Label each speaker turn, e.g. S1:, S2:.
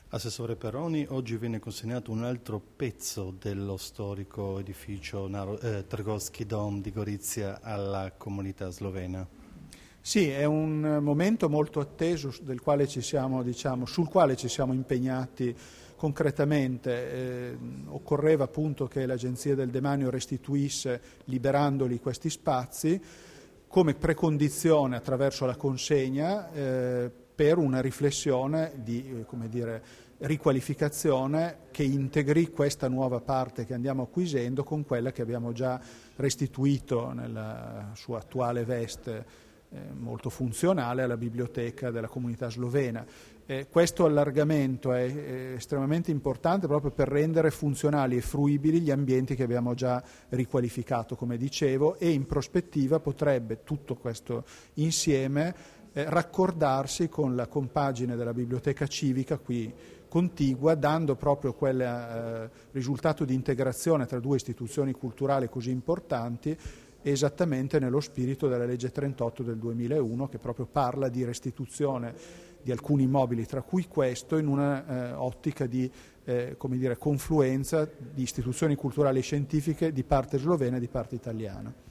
S1: Assessore Perroni, oggi viene consegnato un altro pezzo dello storico edificio Trgovski Dom di Gorizia alla comunità slovena.
S2: Sì, è un momento molto atteso sul quale ci siamo impegnati concretamente. Occorreva appunto che l'Agenzia del Demanio restituisse, liberandoli questi spazi, come precondizione attraverso la consegna per una riflessione di riqualificazione che integri questa nuova parte che andiamo acquisendo con quella che abbiamo già restituito nella sua attuale veste molto funzionale alla biblioteca della comunità slovena. Questo allargamento è estremamente importante proprio per rendere funzionali e fruibili gli ambienti che abbiamo già riqualificato, come dicevo, e in prospettiva potrebbe tutto questo insieme raccordarsi con la compagine della biblioteca civica qui contigua, dando proprio quel risultato di integrazione tra due istituzioni culturali così importanti, esattamente nello spirito della legge 38 del 2001, che proprio parla di restituzione di alcuni immobili, tra cui questo, in una ottica di confluenza di istituzioni culturali e scientifiche di parte slovena e di parte italiana.